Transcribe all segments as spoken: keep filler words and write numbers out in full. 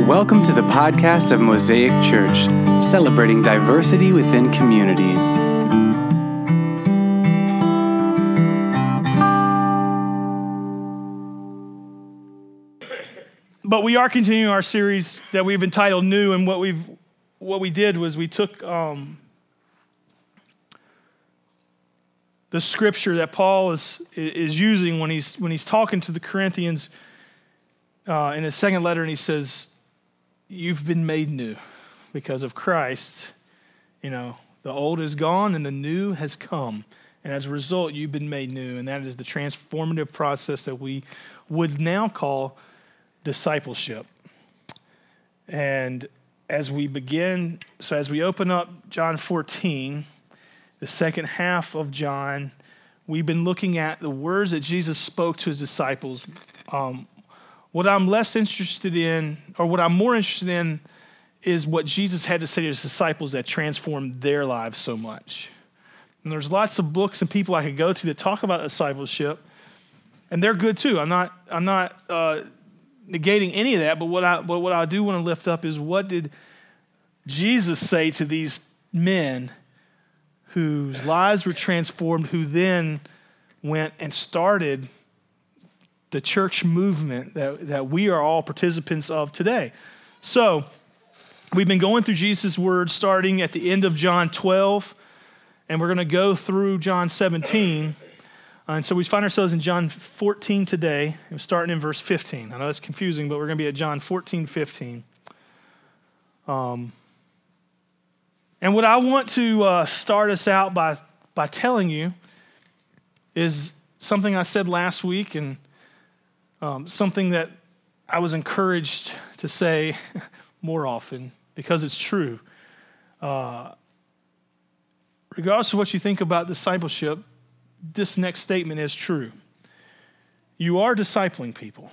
Welcome to the podcast of Mosaic Church, celebrating diversity within community. But we are continuing our series that we've entitled New, and what we've what we did was we took um, the scripture that Paul is is using when he's when he's talking to the Corinthians uh, in his second letter, and he says, "You've been made new because of Christ. You know, the old is gone and the new has come, and as a result, you've been made new, and that is the transformative process that we would now call discipleship." And as we begin, so as we open up John fourteen, the second half of John, we've been looking at the words that Jesus spoke to his disciples. Um, what I'm less interested in, or what I'm more interested in, is what Jesus had to say to his disciples that transformed their lives so much. And there's lots of books and people I could go to that talk about discipleship, and they're good too. I'm not, I'm not uh, negating any of that, but what I, but what I do want to lift up is, what did Jesus say to these men whose lives were transformed, who then went and started the church movement that, that we are all participants of today. So we've been going through Jesus' words starting at the end of John twelve, and we're going to go through John seventeen. Uh, and so we find ourselves in John fourteen today, and starting in verse fifteen. I know that's confusing, but we're going to be at John fourteen, fifteen. Um, and what I want to uh, start us out by, by telling you is something I said last week, and um, something that I was encouraged to say more often because it's true. Uh, regardless of what you think about discipleship, this next statement is true. You are discipling people.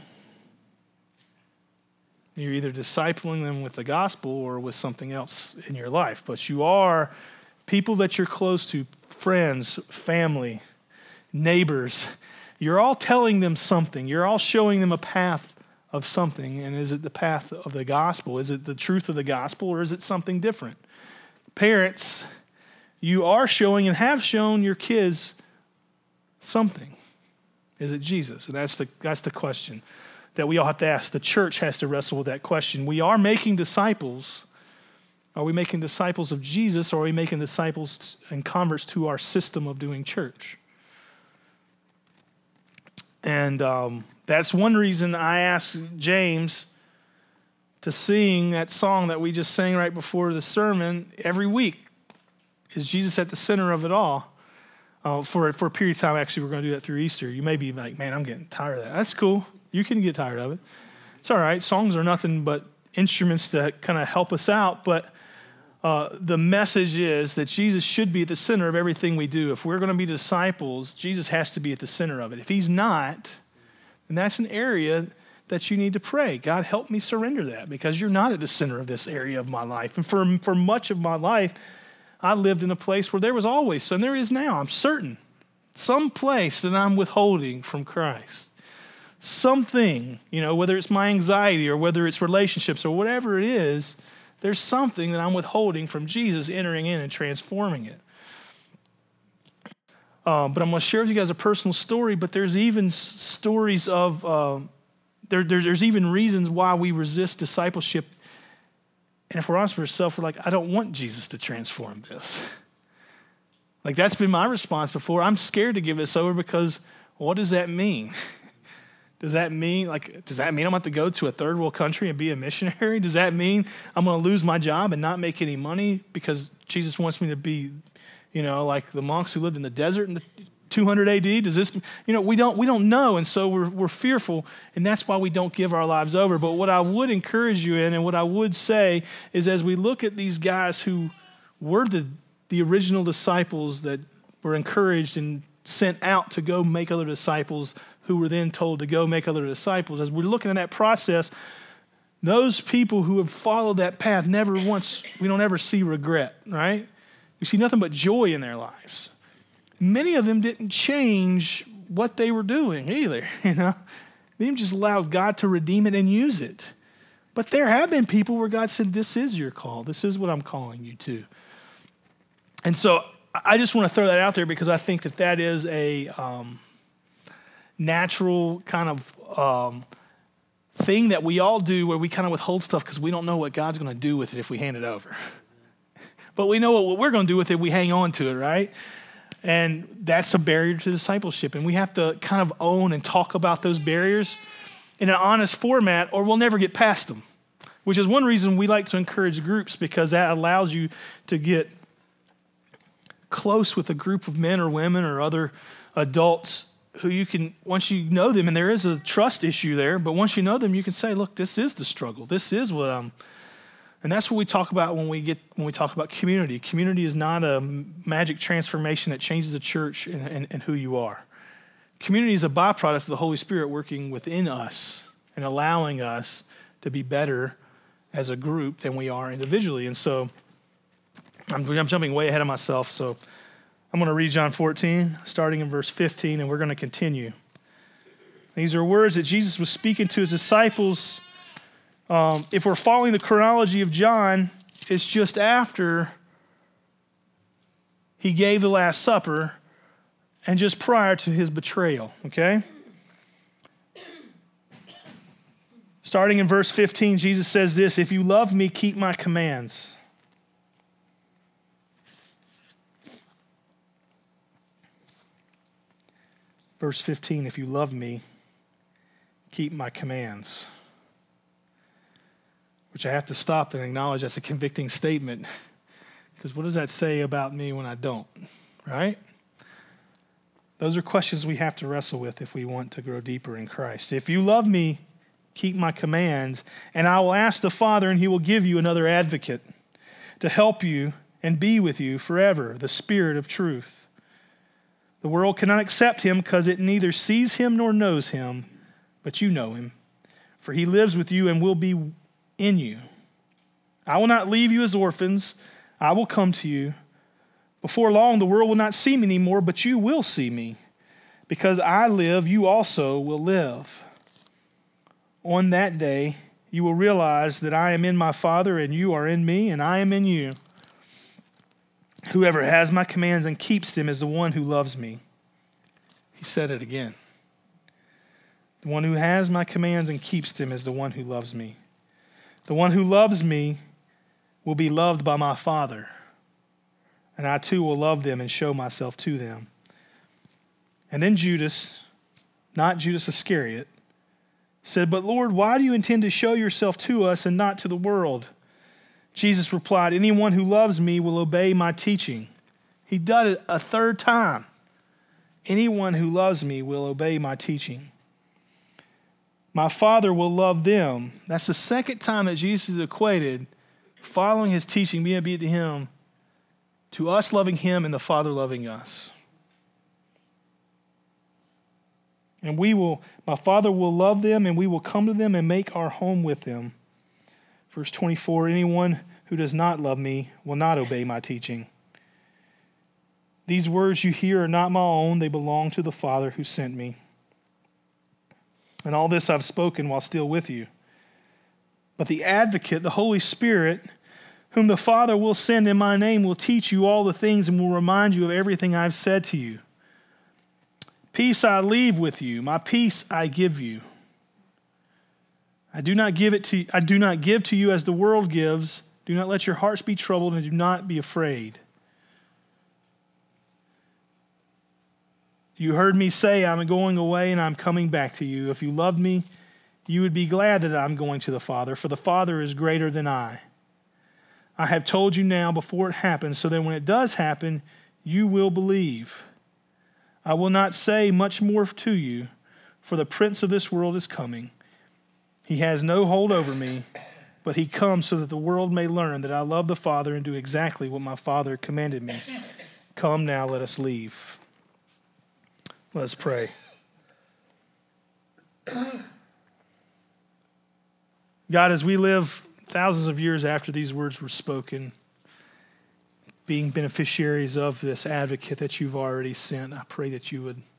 You're either discipling them with the gospel or with something else in your life, but you are people that you're close to, friends, family, neighbors. You're all telling them something. You're all showing them a path of something. And is it the path of the gospel? Is it the truth of the gospel, or is it something different? Parents, you are showing and have shown your kids something. Is it Jesus? And that's the that's the question that we all have to ask. The church has to wrestle with that question. We are making disciples. Are we making disciples of Jesus, or are we making disciples and converts to our system of doing church? And um, that's one reason I asked James to sing that song that we just sang right before the sermon every week. Is Jesus at the center of it all? Uh, for, for a period of time, actually, we're going to do that through Easter. You may be like, man, I'm getting tired of that. That's cool. You can get tired of it. It's all right. Songs are nothing but instruments to kind of help us out. But uh, the message is that Jesus should be at the center of everything we do. If we're going to be disciples, Jesus has to be at the center of it. If he's not, then that's an area that you need to pray. God, help me surrender that, because you're not at the center of this area of my life. And for, for much of my life, I lived in a place where there was always, and there is now, I'm certain, some place that I'm withholding from Christ. Something, you know, whether it's my anxiety or whether it's relationships or whatever it is, there's something that I'm withholding from Jesus entering in and transforming it. Um, but I'm going to share with you guys a personal story, but there's even s- stories of, uh, there, there, there's even reasons why we resist discipleship. And if we're honest with ourselves, we're like, I don't want Jesus to transform this. Like, that's been my response before. I'm scared to give this over, because what does that mean? Does that mean, like, does that mean I'm going to have to go to a third world country and be a missionary? Does that mean I'm going to lose my job and not make any money because Jesus wants me to be, you know, like the monks who lived in the desert in two hundred A D? Does this, you know, we don't we don't know, and so we're we're fearful, and that's why we don't give our lives over. But what I would encourage you in, and what I would say, is as we look at these guys who were the the original disciples that were encouraged and sent out to go make other disciples, who were then told to go make other disciples, as we're looking at that process, those people who have followed that path never once, we don't ever see regret, right? We see nothing but joy in their lives. Many of them didn't change what they were doing either, you know. They just allowed God to redeem it and use it. But there have been people where God said, this is your call. This is what I'm calling you to. And so I just want to throw that out there because I think that that is a um, natural kind of um, thing that we all do where we kind of withhold stuff because we don't know what God's going to do with it if we hand it over. But we know what we're going to do with it. We hang on to it, right? And that's a barrier to discipleship. And we have to kind of own and talk about those barriers in an honest format, or we'll never get past them, which is one reason we like to encourage groups, because that allows you to get close with a group of men or women or other adults who you can, once you know them, and there is a trust issue there, but once you know them, you can say, look, this is the struggle. This is what I'm, and that's what we talk about when we get, when we talk about community. Community is not a magic transformation that changes the church and, and, and who you are. Community is a byproduct of the Holy Spirit working within us and allowing us to be better as a group than we are individually. And so I'm, I'm jumping way ahead of myself. So I'm going to read John fourteen, starting in verse fifteen, and we're going to continue. These are words that Jesus was speaking to his disciples. Um, if we're following the chronology of John, it's just after he gave the Last Supper and just prior to his betrayal, okay? Starting in verse fifteen, Jesus says this, if you love me, keep my commands. Verse fifteen, if you love me, keep my commands. Which I have to stop and acknowledge that's a convicting statement. Because what does that say about me when I don't, right? Those are questions we have to wrestle with if we want to grow deeper in Christ. If you love me, keep my commands, and I will ask the Father, and he will give you another advocate to help you and be with you forever, the Spirit of truth. The world cannot accept him because it neither sees him nor knows him, but you know him, for he lives with you and will be in you. I will not leave you as orphans. I will come to you. Before long, the world will not see me anymore, but you will see me. Because I live, you also will live. On that day, you will realize that I am in my Father, and you are in me, and I am in you. Whoever has my commands and keeps them is the one who loves me. He said it again. The one who has my commands and keeps them is the one who loves me. The one who loves me will be loved by my Father, and I too will love them and show myself to them. And then Judas, not Judas Iscariot, said, but Lord, why do you intend to show yourself to us and not to the world? Jesus replied, anyone who loves me will obey my teaching. He did it a third time. Anyone who loves me will obey my teaching. My Father will love them. That's the second time that Jesus equated following his teaching, being obedient to him, to us loving him and the Father loving us. And we will, my Father will love them, and we will come to them and make our home with them. Verse twenty-four, anyone who does not love me will not obey my teaching. These words you hear are not my own. They belong to the Father who sent me. And all this I've spoken while still with you. But the advocate, the Holy Spirit, whom the Father will send in my name, will teach you all the things and will remind you of everything I've said to you. Peace I leave with you, my peace I give you. I do not give it to I do not give to you as the world gives. Do not let your hearts be troubled, and do not be afraid. You heard me say, I'm going away and I'm coming back to you. If you loved me, you would be glad that I'm going to the Father, for the Father is greater than I. I have told you now before it happens, so that when it does happen, you will believe. I will not say much more to you, for the prince of this world is coming. He has no hold over me, but he comes so that the world may learn that I love the Father and do exactly what my Father commanded me. Come now, let us leave. Let us pray. God, as we live thousands of years after these words were spoken, being beneficiaries of this advocate that you've already sent, I pray that you would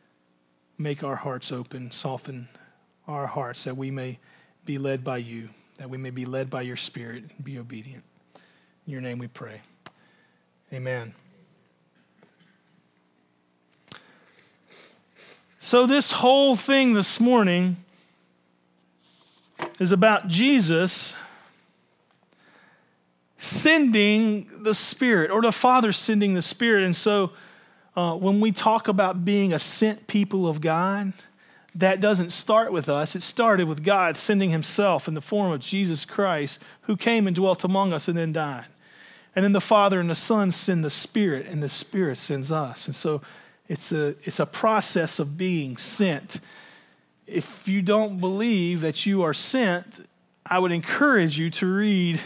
make our hearts open, soften our hearts, that we may be led by you. that we may be led by your Spirit and be obedient. In your name we pray. Amen. So this whole thing this morning is about Jesus sending the Spirit, or the Father sending the Spirit. And so uh, when we talk about being a sent people of God, that doesn't start with us. It started with God sending himself in the form of Jesus Christ, who came and dwelt among us and then died. And then the Father and the Son send the Spirit, and the Spirit sends us. And so it's a, it's a process of being sent. If you don't believe that you are sent, I would encourage you to read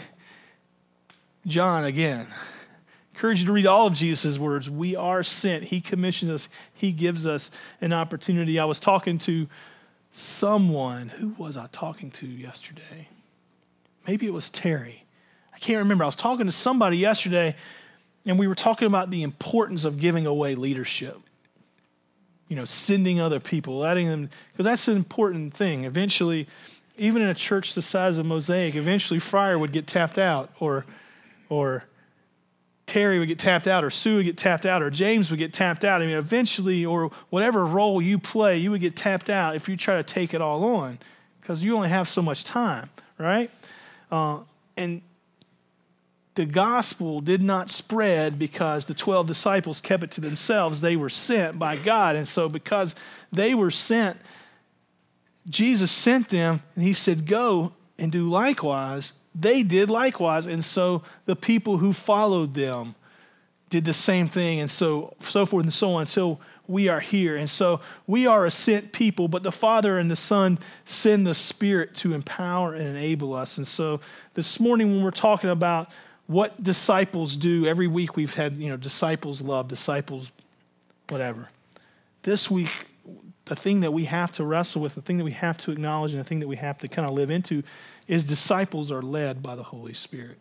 John again. Encourage you to read all of Jesus' words. We are sent. He commissions us. He gives us an opportunity. I was talking to someone. Who was I talking to yesterday? Maybe it was Terry. I can't remember. I was talking to somebody yesterday, and we were talking about the importance of giving away leadership. You know, sending other people, letting them, because that's an important thing. Eventually, even in a church the size of Mosaic, eventually Fryer would get tapped out, or or Terry would get tapped out, or Sue would get tapped out, or James would get tapped out. I mean, eventually, or whatever role you play, you would get tapped out if you try to take it all on, because you only have so much time, right? Uh, and the gospel did not spread because the twelve disciples kept it to themselves. They were sent by God. And so because they were sent, Jesus sent them, and he said, go and do likewise. They did likewise. And so the people who followed them did the same thing, and so, so forth and so on until we are here. And so we are a sent people, but the Father and the Son send the Spirit to empower and enable us. And so this morning when we're talking about what disciples do, every week we've had, you know, disciples love, disciples whatever. This week, the thing that we have to wrestle with, the thing that we have to acknowledge, and the thing that we have to kind of live into is disciples are led by the Holy Spirit.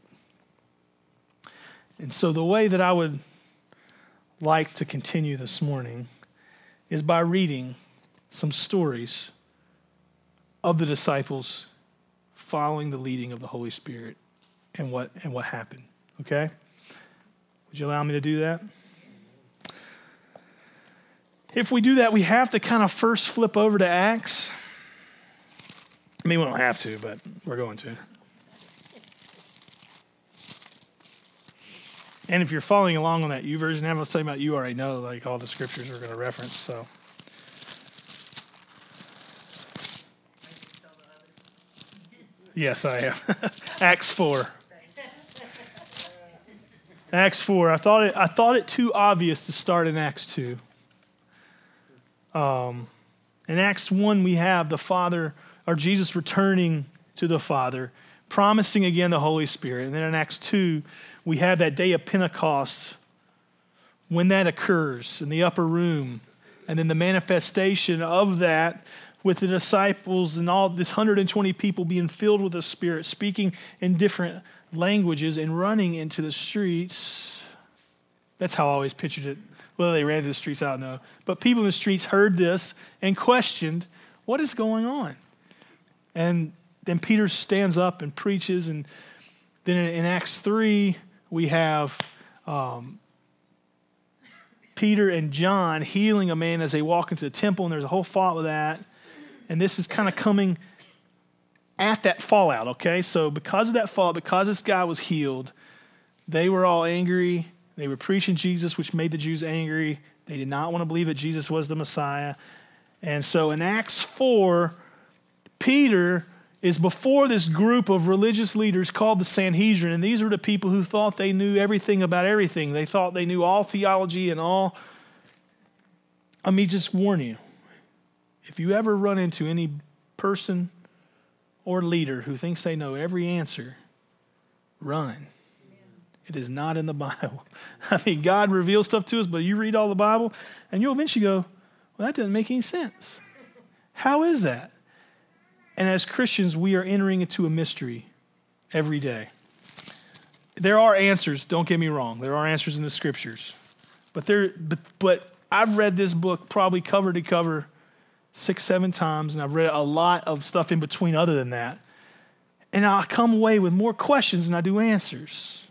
And so the way that I would like to continue this morning is by reading some stories of the disciples following the leading of the Holy Spirit and what and what happened, okay? Would you allow me to do that? If we do that, we have to kind of first flip over to Acts. I mean, we don't have to, but we're going to. And if you're following along on that U version, I'm going to say about you already know, like all the scriptures we're going to reference, so. Yes, I am. Acts four. Acts four. I thought it. I thought it too obvious to start in Acts two. Um, in Acts one, we have the Father, or Jesus returning to the Father, promising again the Holy Spirit. And then in Acts two, we have that day of Pentecost, when that occurs in the upper room, and then the manifestation of that with the disciples and all this one hundred twenty people being filled with the Spirit, speaking in different languages and running into the streets. That's how I always pictured it. Whether they ran to the streets, I don't know. But people in the streets heard this and questioned, what is going on? And then Peter stands up and preaches. And then in, in Acts three, we have um, Peter and John healing a man as they walk into the temple. And there's a whole fight with that. And this is kind of coming at that fallout, okay? So because of that fallout, because this guy was healed, they were all angry. They were preaching Jesus, which made the Jews angry. They did not want to believe that Jesus was the Messiah. And so in Acts four, Peter is before this group of religious leaders called the Sanhedrin. And these were the people who thought they knew everything about everything. They thought they knew all theology and all. Let me just warn you. If you ever run into any person or leader who thinks they know every answer, run. It is not in the Bible. I mean, God reveals stuff to us, but you read all the Bible, and you'll eventually go, well, that doesn't make any sense. How is that? And as Christians, we are entering into a mystery every day. There are answers, don't get me wrong. There are answers in the scriptures. But there, but, but I've read this book probably cover to cover six, seven times, and I've read a lot of stuff in between other than that. And I come away with more questions than I do answers.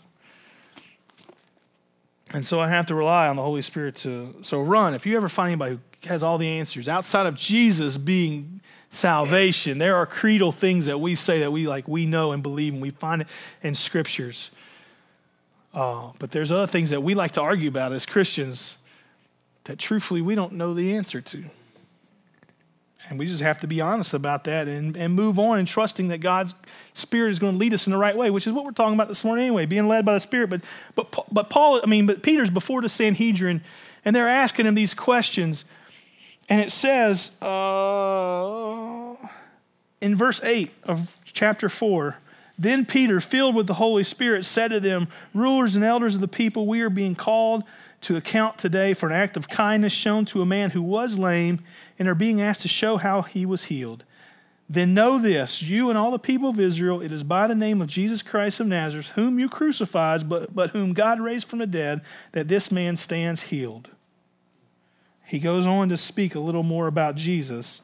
And so I have to rely on the Holy Spirit to, so run. If you ever find anybody who has all the answers, outside of Jesus being salvation, there are creedal things that we say that we like, we know and believe, and we find it in scriptures. Uh, but there's other things that we like to argue about as Christians that truthfully we don't know the answer to. And we just have to be honest about that and, and move on and trusting that God's Spirit is going to lead us in the right way, which is what we're talking about this morning anyway, being led by the Spirit. But but but Paul, I mean, but Peter's before the Sanhedrin, and they're asking him these questions. And it says uh, in verse eight of chapter four, then Peter, filled with the Holy Spirit, said to them, rulers and elders of the people, we are being called to account today for an act of kindness shown to a man who was lame and are being asked to show how he was healed. Then know this, you and all the people of Israel, it is by the name of Jesus Christ of Nazareth, whom you crucified, but, but whom God raised from the dead, that this man stands healed. He goes on to speak a little more about Jesus.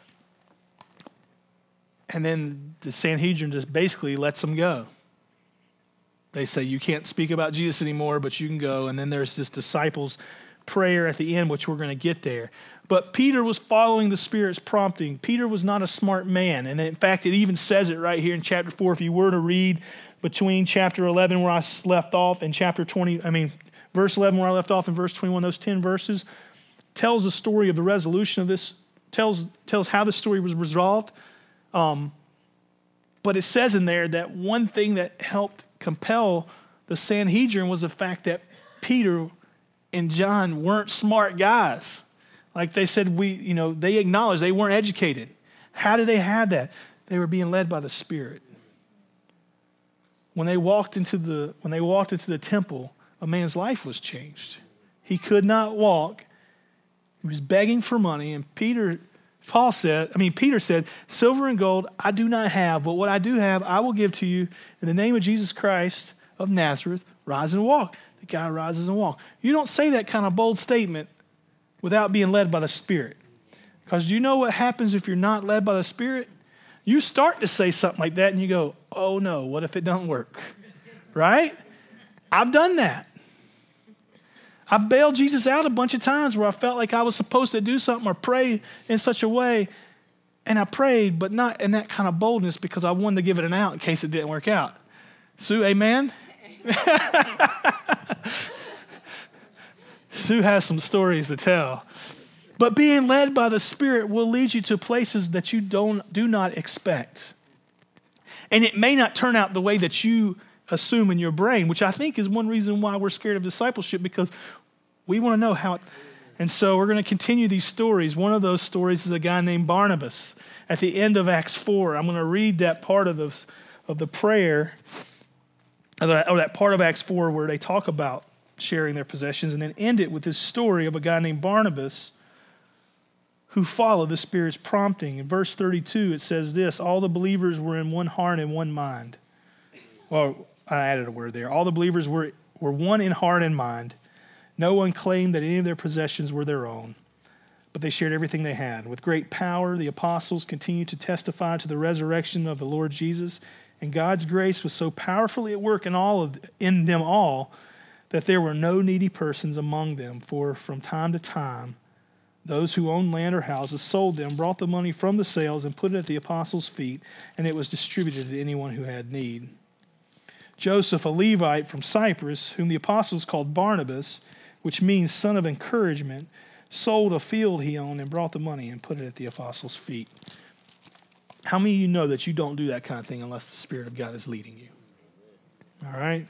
And then the Sanhedrin just basically lets him go. They say, you can't speak about Jesus anymore, but you can go. And then there's this disciples' prayer at the end, which we're going to get there. But Peter was following the Spirit's prompting. Peter was not a smart man. And in fact, it even says it right here in chapter four. If you were to read between chapter eleven, where I left off, and chapter twenty, I mean, verse eleven, where I left off, and verse twenty-one, those ten verses, tells the story of the resolution of this, tells, tells how the story was resolved. Um, but it says in there that one thing that helped compel the Sanhedrin was the fact that Peter and John weren't smart guys. Like they said, we, you know, they acknowledged they weren't educated. How did they have that? They were being led by the Spirit. When they walked into the, when they walked into the temple, a man's life was changed. He could not walk. He was begging for money, and Peter, Paul said, I mean, Peter said, silver and gold I do not have, but what I do have, I will give to you. In the name of Jesus Christ of Nazareth, rise and walk. The guy rises and walks. You don't say that kind of bold statement without being led by the Spirit. Because do you know what happens if you're not led by the Spirit? You start to say something like that and you go, oh no, what if it doesn't work? Right? I've done that. I've bailed Jesus out a bunch of times where I felt like I was supposed to do something or pray in such a way, and I prayed, but not in that kind of boldness because I wanted to give it an out in case it didn't work out. Sue, amen? Sue has some stories to tell. But being led by the Spirit will lead you to places that you don't do not expect. And it may not turn out the way that you assume in your brain, which I think is one reason why we're scared of discipleship, because we want to know how it, and so we're going to continue these stories. One of those stories is a guy named Barnabas. At the end of Acts four, I'm going to read that part of the, of the prayer, or that part of Acts four where they talk about sharing their possessions, and then end it with this story of a guy named Barnabas who followed the Spirit's prompting. In verse thirty-two, it says this, all the believers were in one heart and one mind. Well, I added a word there. All the believers were, were one in heart and mind. No one claimed that any of their possessions were their own, but they shared everything they had. With great power, the apostles continued to testify to the resurrection of the Lord Jesus, and God's grace was so powerfully at work in all of in them all that there were no needy persons among them. For from time to time, those who owned land or houses sold them, brought the money from the sales, and put it at the apostles' feet, and it was distributed to anyone who had need. Joseph, a Levite from Cyprus, whom the apostles called Barnabas, which means son of encouragement, sold a field he owned and brought the money and put it at the apostles' feet. How many of you know that you don't do that kind of thing unless the Spirit of God is leading you? All right?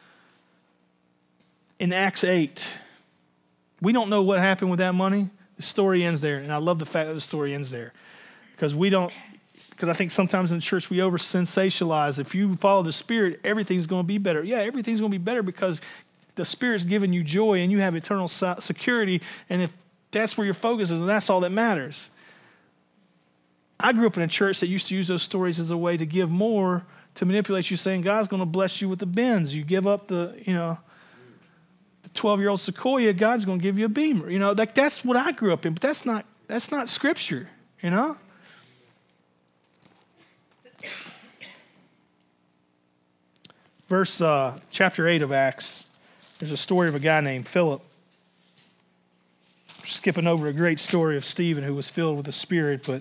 In Acts eight, we don't know what happened with that money. The story ends there, and I love the fact that the story ends there because we don't, because I think sometimes in the church we over-sensationalize. If you follow the Spirit, everything's going to be better. Yeah, everything's going to be better because the Spirit's giving you joy and you have eternal security, and if that's where your focus is, and that's all that matters. I grew up in a church that used to use those stories as a way to give more, to manipulate you, saying God's going to bless you with the Benz. You give up the, you know, the twelve-year-old Sequoia, God's going to give you a Beamer. You know, like that's what I grew up in, but that's not that's not Scripture, you know? Verse, uh, chapter eight of Acts, there's a story of a guy named Philip. Skipping over a great story of Stephen who was filled with the Spirit, but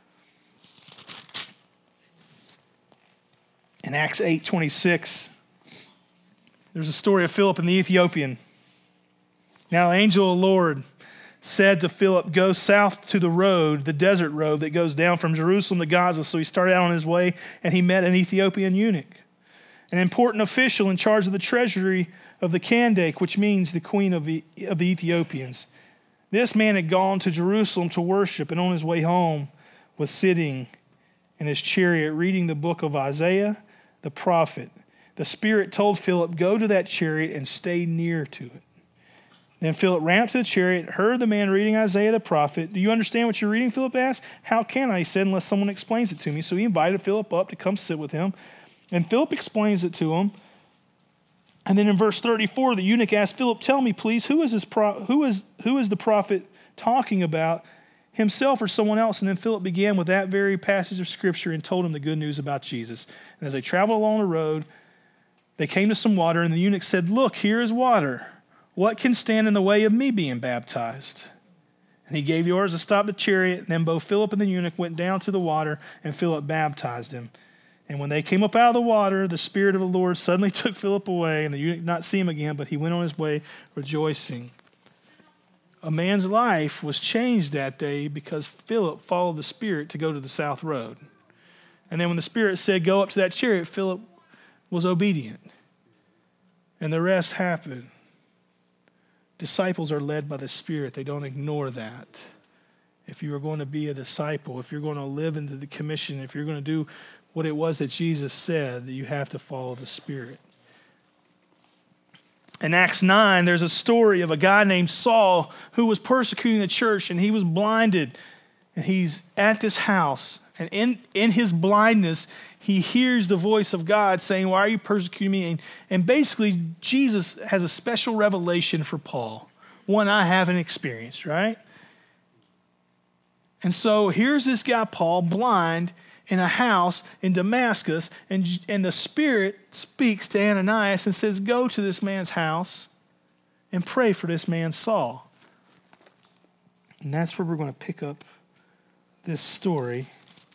in Acts eight twenty-six, there's a story of Philip and the Ethiopian. Now, the angel of the Lord said to Philip, go south to the road, the desert road that goes down from Jerusalem to Gaza. So he started out on his way, and he met an Ethiopian eunuch, an important official in charge of the treasury of the Kandake, which means the queen of the, of the Ethiopians. This man had gone to Jerusalem to worship, and on his way home was sitting in his chariot reading the book of Isaiah the prophet. The Spirit told Philip, go to that chariot and stay near to it. Then Philip ran up to the chariot, heard the man reading Isaiah the prophet. Do you understand what you're reading? Philip asked. How can I, he said, unless someone explains it to me. So he invited Philip up to come sit with him. And Philip explains it to him. And then in verse thirty-four, the eunuch asked Philip, tell me, please, who is this pro- who is who is the prophet talking about, himself or someone else? And then Philip began with that very passage of Scripture and told him the good news about Jesus. And as they traveled along the road, they came to some water, and the eunuch said, look, here is water. What can stand in the way of me being baptized? And he gave the orders to stop the chariot, and then both Philip and the eunuch went down to the water, and Philip baptized him. And when they came up out of the water, the Spirit of the Lord suddenly took Philip away, and the eunuch did not see him again, but he went on his way rejoicing. A man's life was changed that day because Philip followed the Spirit to go to the south road. And then when the Spirit said, go up to that chariot, Philip was obedient. And the rest happened. Disciples are led by the Spirit. They don't ignore that. If you are going to be a disciple, if you're going to live into the commission, if you're going to do what it was that Jesus said, you have to follow the Spirit. In Acts nine, there's a story of a guy named Saul who was persecuting the church, and he was blinded. And he's at this house, and in, in his blindness, he hears the voice of God saying, why are you persecuting me? And, and basically, Jesus has a special revelation for Paul, one I haven't experienced, right? And so here's this guy, Paul, blind, in a house in Damascus, and, and the Spirit speaks to Ananias and says, go to this man's house and pray for this man Saul. And that's where we're going to pick up this story.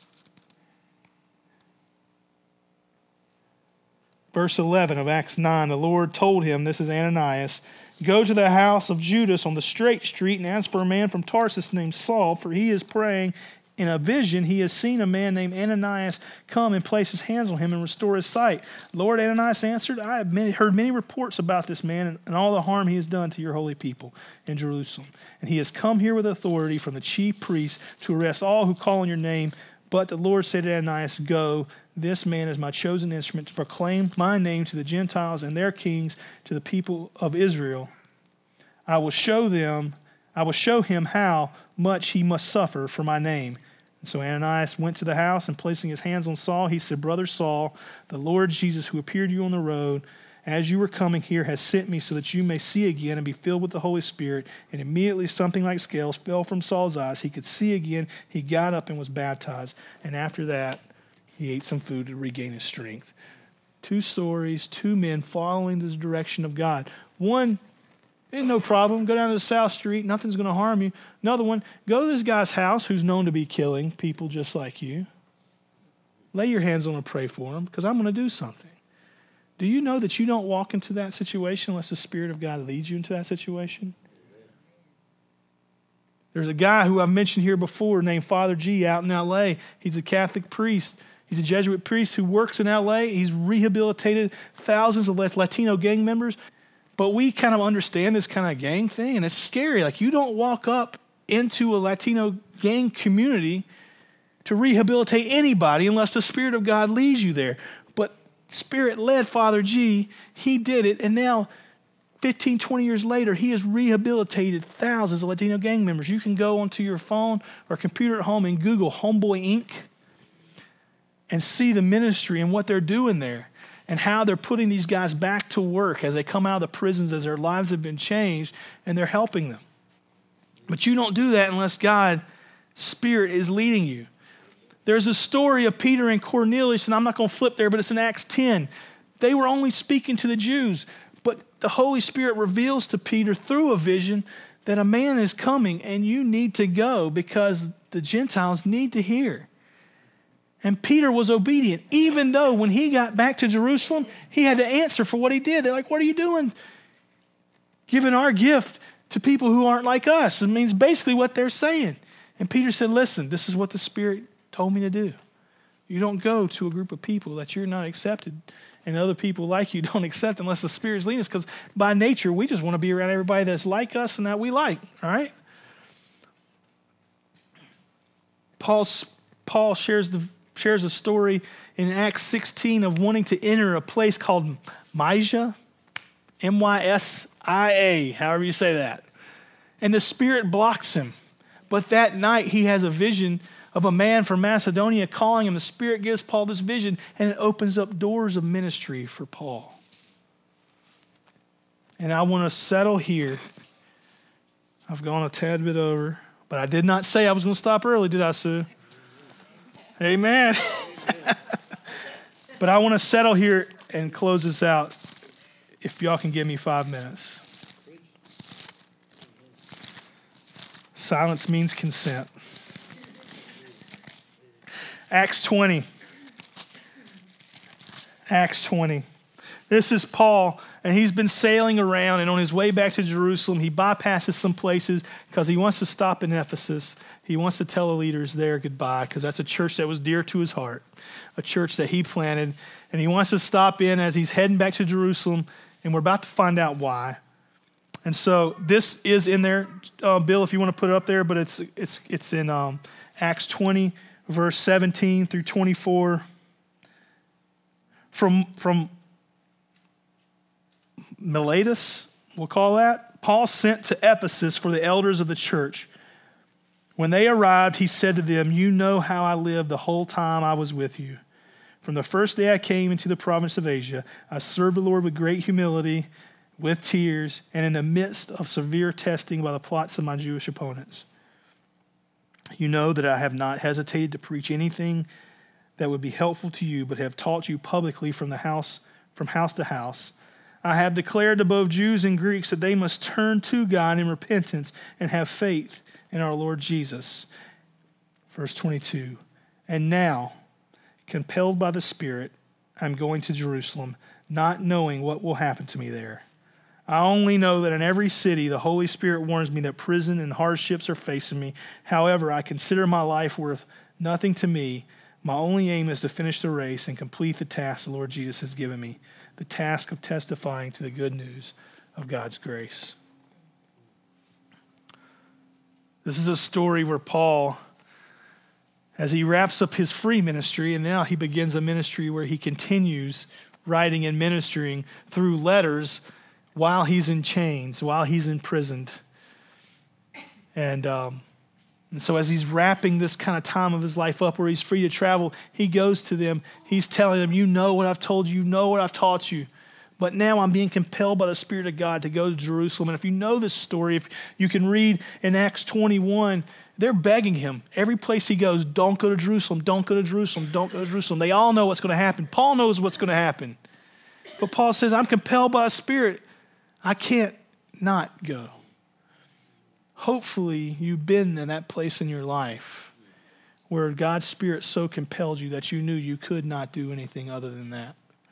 Verse eleven of Acts nine, the Lord told him, this is Ananias, go to the house of Judas on the straight street and ask for a man from Tarsus named Saul, for he is praying. In a vision, he has seen a man named Ananias come and place his hands on him and restore his sight. Lord, Ananias answered, I have many, heard many reports about this man and, and all the harm he has done to your holy people in Jerusalem. And he has come here with authority from the chief priests to arrest all who call on your name. But the Lord said to Ananias, go, this man is my chosen instrument to proclaim my name to the Gentiles and their kings, to the people of Israel. I will show them, I will show him how much he must suffer for my name. And so Ananias went to the house, and placing his hands on Saul, he said, brother Saul, the Lord Jesus who appeared to you on the road as you were coming here has sent me so that you may see again and be filled with the Holy Spirit. And immediately something like scales fell from Saul's eyes. He could see again. He got up and was baptized. And after that, he ate some food to regain his strength. Two stories, two men following the direction of God. One, there's no problem. Go down to the South Street. Nothing's going to harm you. Another one, go to this guy's house who's known to be killing people just like you. Lay your hands on him and pray for him, because I'm going to do something. Do you know that you don't walk into that situation unless the Spirit of God leads you into that situation? There's a guy who I've mentioned here before named Father G out in L A. He's a Catholic priest. He's a Jesuit priest who works in L A. He's rehabilitated thousands of Latino gang members. But we kind of understand this kind of gang thing, and it's scary. Like, you don't walk up into a Latino gang community to rehabilitate anybody unless the Spirit of God leads you there. But Spirit led Father G. He did it, and now fifteen, twenty years later, he has rehabilitated thousands of Latino gang members. You can go onto your phone or computer at home and Google Homeboy Incorporated and see the ministry and what they're doing there, and how they're putting these guys back to work as they come out of the prisons, as their lives have been changed, and they're helping them. But you don't do that unless God's Spirit is leading you. There's a story of Peter and Cornelius, and I'm not going to flip there, but it's in Acts ten. They were only speaking to the Jews, but the Holy Spirit reveals to Peter through a vision that a man is coming and you need to go because the Gentiles need to hear. And Peter was obedient, even though when he got back to Jerusalem, he had to answer for what he did. They're like, what are you doing? Giving our gift to people who aren't like us. It means basically what they're saying. And Peter said, listen, this is what the Spirit told me to do. You don't go to a group of people that you're not accepted and other people like you don't accept unless the Spirit's leading us, because by nature, we just want to be around everybody that's like us and that we like, all right? Paul's, Paul shares, the, shares a story in Acts sixteen of wanting to enter a place called Mysia, M Y S I A, however you say that. And the Spirit blocks him. But that night, he has a vision of a man from Macedonia calling him. The Spirit gives Paul this vision, and it opens up doors of ministry for Paul. And I want to settle here. I've gone a tad bit over, but I did not say I was going to stop early, did I, Sue? Amen. But I want to settle here and close this out, if y'all can give me five minutes. Silence means consent. Acts twenty. Acts twenty. This is Paul, and he's been sailing around, and on his way back to Jerusalem, he bypasses some places because he wants to stop in Ephesus. He wants to tell the leaders there goodbye because that's a church that was dear to his heart, a church that he planted, and he wants to stop in as he's heading back to Jerusalem, and we're about to find out why. And so this is in there, uh, Bill, if you want to put it up there, but it's it's it's in um, Acts twenty, verse seventeen through twenty-four. From, from Miletus, we'll call that, Paul sent to Ephesus for the elders of the church. When they arrived, he said to them, you know how I lived the whole time I was with you. From the first day I came into the province of Asia, I served the Lord with great humility, with tears, and in the midst of severe testing by the plots of my Jewish opponents. You know that I have not hesitated to preach anything that would be helpful to you, but have taught you publicly from the house, from house to house. I have declared to both Jews and Greeks that they must turn to God in repentance and have faith in our Lord Jesus. Verse twenty-two, and now, compelled by the Spirit, I'm going to Jerusalem, not knowing what will happen to me there. I only know that in every city the Holy Spirit warns me that prison and hardships are facing me. However, I consider my life worth nothing to me. My only aim is to finish the race and complete the task the Lord Jesus has given me, the task of testifying to the good news of God's grace. This is a story where Paul, as he wraps up his free ministry, and now he begins a ministry where he continues writing and ministering through letters while he's in chains, while he's imprisoned. And, um, and so as he's wrapping this kind of time of his life up where he's free to travel, he goes to them. He's telling them, you know what I've told you, you know what I've taught you. But now I'm being compelled by the Spirit of God to go to Jerusalem. And if you know this story, if you can read in Acts twenty-one, they're begging him. Every place he goes, don't go to Jerusalem, don't go to Jerusalem, don't go to Jerusalem. They all know what's going to happen. Paul knows what's going to happen. But Paul says, I'm compelled by the Spirit. I can't not go. Hopefully you've been in that place in your life where God's Spirit so compelled you that you knew you could not do anything other than that.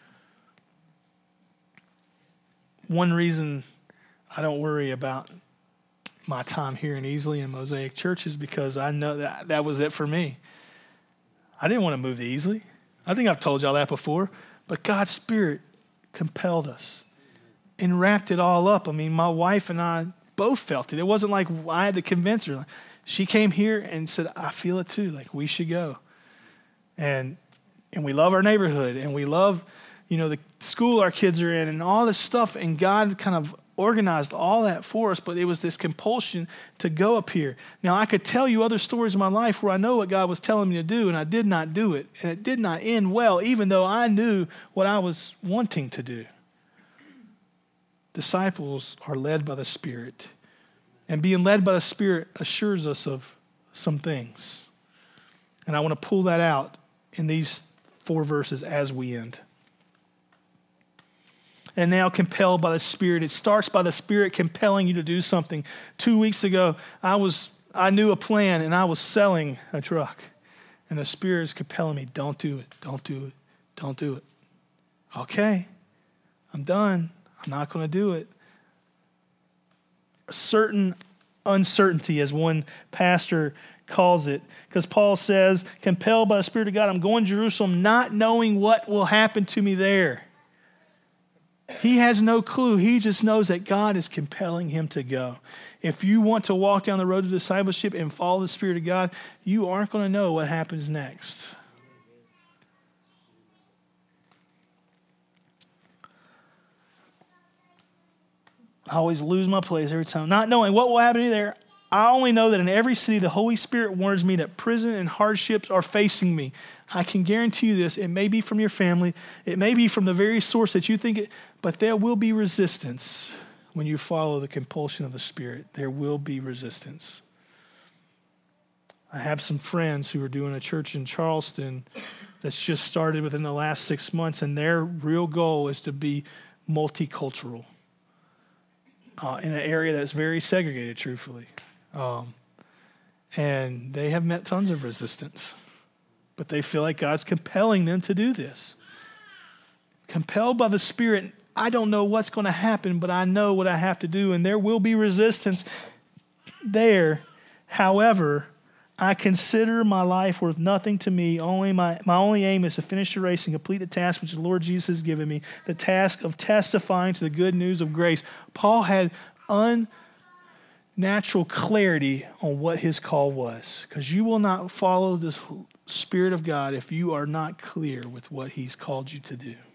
One reason I don't worry about my time here in Easley and Mosaic Church is because I know that that was it for me. I didn't want to move to Easley. I think I've told y'all that before, but God's Spirit compelled us and wrapped it all up. I mean, my wife and I both felt it. It wasn't like I had to convince her. She came here and said, I feel it too, like we should go. And and we love our neighborhood, and we love, you know, the school our kids are in and all this stuff, and God kind of organized all that for us, but it was this compulsion to go up here. Now, I could tell you other stories in my life where I know what God was telling me to do, and I did not do it, and it did not end well, even though I knew what I was wanting to do. Disciples are led by the Spirit, and being led by the Spirit assures us of some things. And I want to pull that out in these four verses as we end. and now compelled by the Spirit. It starts by the Spirit compelling you to do something. Two weeks ago, I was I knew a plan, and I was selling a truck. And the Spirit is compelling me, don't do it, don't do it, don't do it. Okay, I'm done. I'm not going to do it. A certain uncertainty, as one pastor calls it, because Paul says, compelled by the Spirit of God, I'm going to Jerusalem not knowing what will happen to me there. He has no clue. He just knows that God is compelling him to go. If you want to walk down the road to discipleship and follow the Spirit of God, you aren't going to know what happens next. I always lose my place every time. Not knowing what will happen to me there, I only know that in every city, the Holy Spirit warns me that prison and hardships are facing me. I can guarantee you this. It may be from your family. It may be from the very source that you think it, but there will be resistance when you follow the compulsion of the Spirit. There will be resistance. I have some friends who are doing a church in Charleston that's just started within the last six months, and their real goal is to be multicultural. Uh, in an area that's very segregated, truthfully. Um, and they have met tons of resistance. But they feel like God's compelling them to do this. Compelled by the Spirit, I don't know what's going to happen, but I know what I have to do, and there will be resistance there. However, I consider my life worth nothing to me. Only my, my only aim is to finish the race and complete the task which the Lord Jesus has given me, the task of testifying to the good news of grace. Paul had unnatural clarity on what his call was, because you will not follow the Spirit of God if you are not clear with what he's called you to do.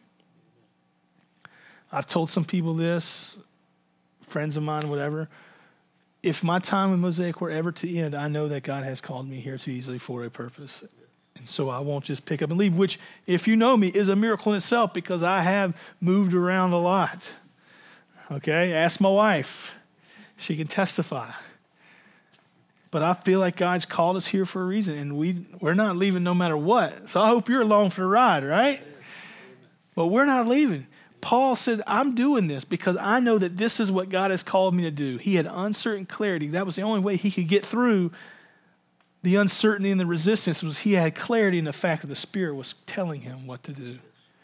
I've told some people this, friends of mine, whatever. If my time with Mosaic were ever to end, I know that God has called me here too easily for a purpose. And so I won't just pick up and leave, which, if you know me, is a miracle in itself, because I have moved around a lot. Okay? Ask my wife. She can testify. But I feel like God's called us here for a reason, and we, we're not leaving no matter what. So I hope you're along for the ride, right? But we're not leaving. Paul said, I'm doing this because I know that this is what God has called me to do. He had uncertain clarity. That was the only way he could get through the uncertainty and the resistance, was he had clarity in the fact that the Spirit was telling him what to do.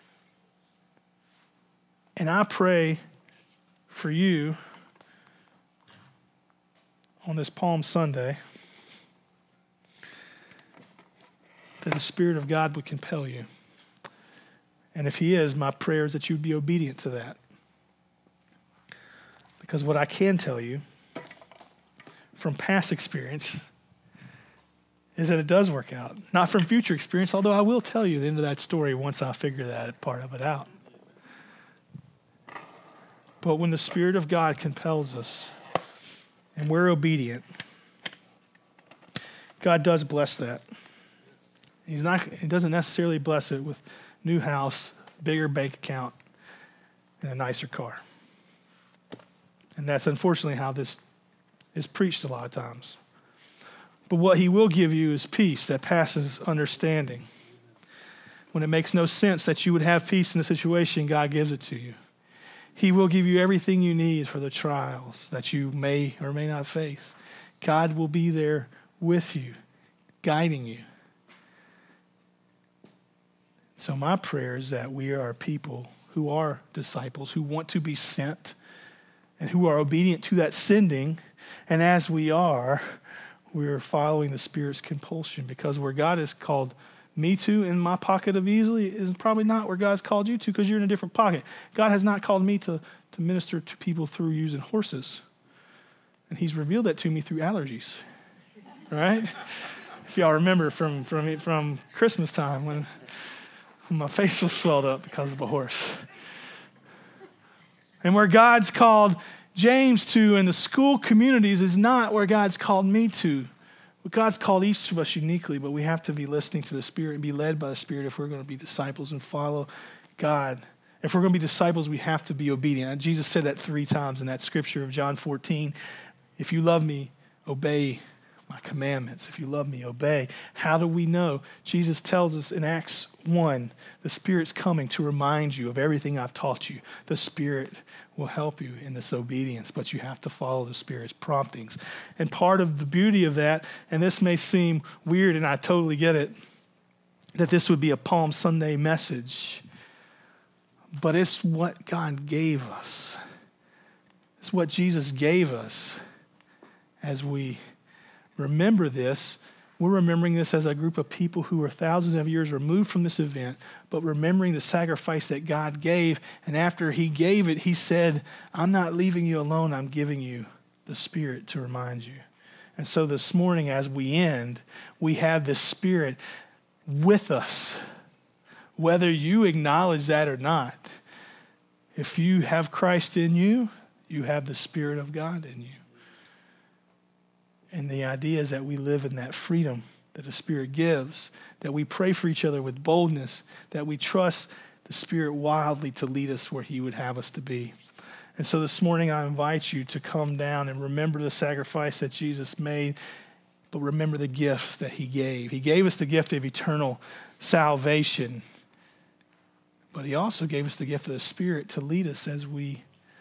And I pray for you on this Palm Sunday that the Spirit of God would compel you. And if he is, my prayer is that you would be obedient to that. Because what I can tell you from past experience is that it does work out. Not from future experience, although I will tell you the end of that story once I figure that part of it out. But when the Spirit of God compels us and we're obedient, God does bless that. He's not, he doesn't necessarily bless it with new house, bigger bank account, and a nicer car. And that's unfortunately how this is preached a lot of times. But what he will give you is peace that passes understanding. When it makes no sense that you would have peace in a situation, God gives it to you. He will give you everything you need for the trials that you may or may not face. God will be there with you, guiding you. So my prayer is that we are people who are disciples, who want to be sent, and who are obedient to that sending. And as we are, we are following the Spirit's compulsion, because where God has called me to in my pocket of easily is probably not where God's called you to, because you're in a different pocket. God has not called me to, to minister to people through using horses. And he's revealed that to me through allergies, right? If y'all remember from, from, from Christmas time when my face was swelled up because of a horse. And where God's called James to in the school communities is not where God's called me to. But God's called each of us uniquely, but we have to be listening to the Spirit and be led by the Spirit if we're going to be disciples and follow God. If we're going to be disciples, we have to be obedient. And Jesus said that three times in that scripture of John fourteen. If you love me, obey my commandments. If you love me, obey. How do we know? Jesus tells us in Acts one, the Spirit's coming to remind you of everything I've taught you. The Spirit will help you in this obedience, but you have to follow the Spirit's promptings. And part of the beauty of that, and this may seem weird, and I totally get it, that this would be a Palm Sunday message, but it's what God gave us. It's what Jesus gave us. As we remember this, we're remembering this as a group of people who are thousands of years removed from this event, but remembering the sacrifice that God gave. And after he gave it, he said, I'm not leaving you alone. I'm giving you the Spirit to remind you. And so this morning, as we end, we have the Spirit with us, whether you acknowledge that or not. If you have Christ in you, you have the Spirit of God in you. And the idea is that we live in that freedom that the Spirit gives, that we pray for each other with boldness, that we trust the Spirit wildly to lead us where he would have us to be. And so this morning I invite you to come down and remember the sacrifice that Jesus made, but remember the gifts that he gave. He gave us the gift of eternal salvation, but he also gave us the gift of the Spirit to lead us as we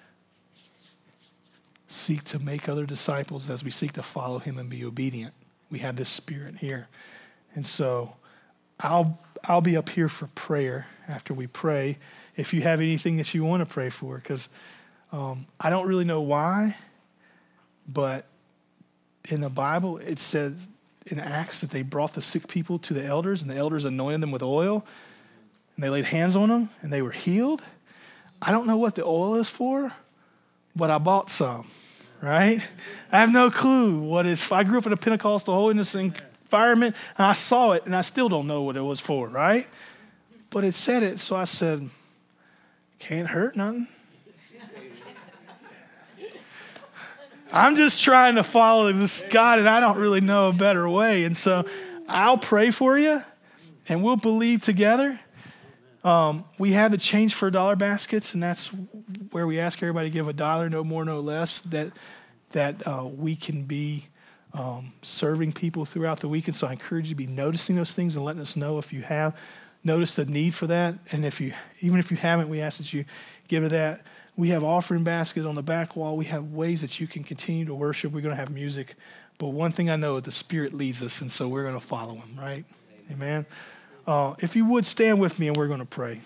seek to make other disciples, as we seek to follow him and be obedient. We have this Spirit here. And so I'll I'll be up here for prayer after we pray. If you have anything that you want to pray for, because um, I don't really know why, but in the Bible it says in Acts that they brought the sick people to the elders, and the elders anointed them with oil, and they laid hands on them, and they were healed. I don't know what the oil is for, but I bought some, right? I have no clue what it's for. I grew up in a Pentecostal holiness environment, and I saw it, and I still don't know what it was for, right? But it said it, so I said, can't hurt nothing. I'm just trying to follow this God, and I don't really know a better way. And so I'll pray for you, and we'll believe together. Um, we have the change for a dollar baskets, and that's where we ask everybody to give a dollar, no more, no less, that that uh, we can be um, serving people throughout the week. And so I encourage you to be noticing those things and letting us know if you have noticed the need for that. And if you, even if you haven't, we ask that you give it that. We have offering baskets on the back wall. We have ways that you can continue to worship. We're going to have music. But one thing I know, the Spirit leads us, and so we're going to follow him, right? Amen. Uh, if you would, stand with me, and we're going to pray.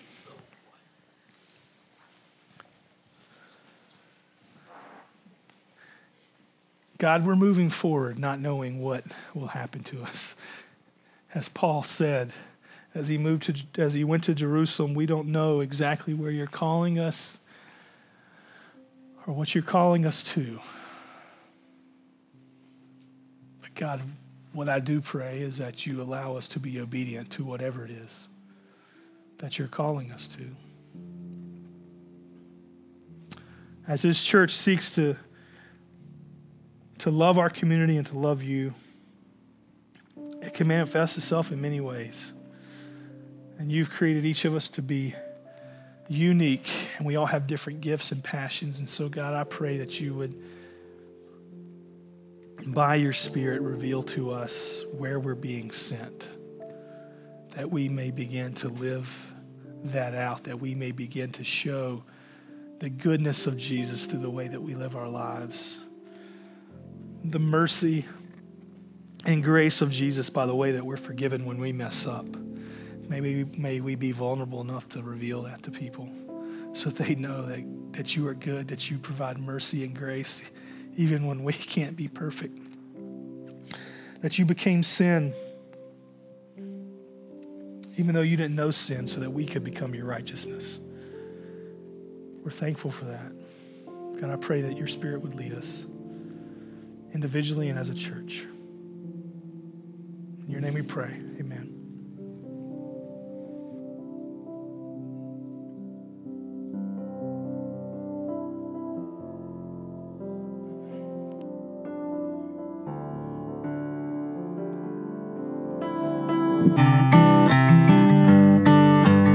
God, we're moving forward, not knowing what will happen to us. As Paul said, as he moved to, as he went to Jerusalem, we don't know exactly where you're calling us or what you're calling us to. But God, what I do pray is that you allow us to be obedient to whatever it is that you're calling us to. As this church seeks to, to love our community and to love you, it can manifest itself in many ways. And you've created each of us to be unique, and we all have different gifts and passions. And so, God, I pray that you would, by your Spirit, reveal to us where we're being sent, that we may begin to live that out, that we may begin to show the goodness of Jesus through the way that we live our lives, the mercy and grace of Jesus by the way that we're forgiven when we mess up. Maybe may we be vulnerable enough to reveal that to people so that they know that, that you are good, that you provide mercy and grace even when we can't be perfect. That you became sin even though you didn't know sin so that we could become your righteousness. We're thankful for that. God, I pray that your Spirit would lead us individually and as a church. In your name we pray. Amen.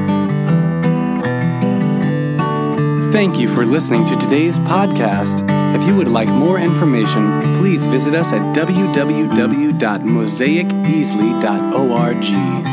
Thank you for listening to today's podcast. If you would like more information, please visit us at w w w dot mosaic easley dot org.